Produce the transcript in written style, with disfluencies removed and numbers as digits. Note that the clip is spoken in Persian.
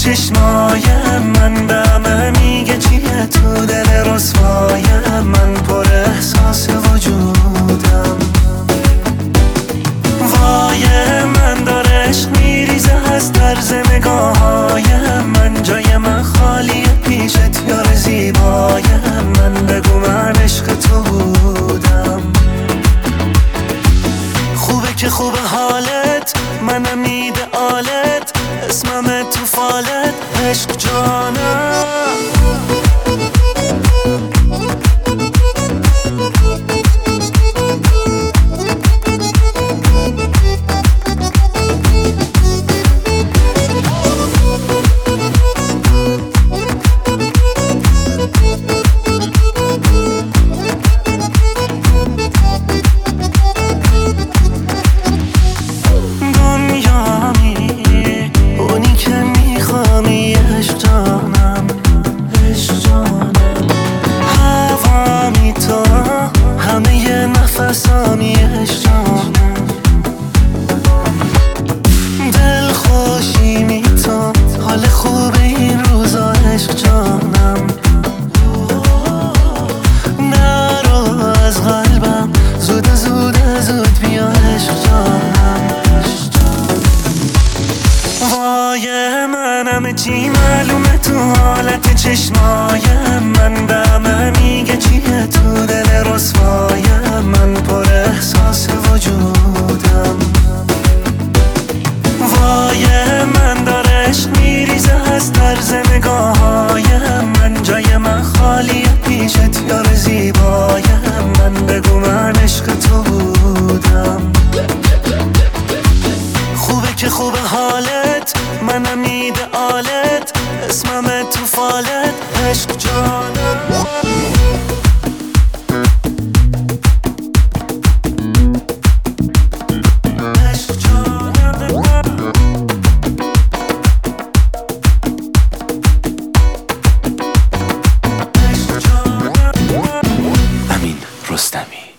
چشمایم من به همه میگه چیه تو دل رسوایم من پر احساس وجودم وای من داره عشق میریزه از طرز نگاهایم من جای من خالیه پیشت یار زیبایم من بگو من عشق تو بودم خوبه که خوبه حالت منم ایدئالت اسمم تو فالت عشق جانم نفسامی عشق جانم دل خوشی میتون حال خوب این روزا عشق جانم نرو از قلبم زود بیا عشق جانم وای منم چی معلومه تو حالت چشمایم من به همه میگه چیه تو دل رسوایم من پر احساس وجودم وای من داره عشق میریزه از طرز نگاهایم من جای من خالیه پیشت یار زیبایم من بگو من عشق تو بودم خوبه که خوبه حالت منم ایدئالت اسمم تو فالت عشق جانم امین رستمی.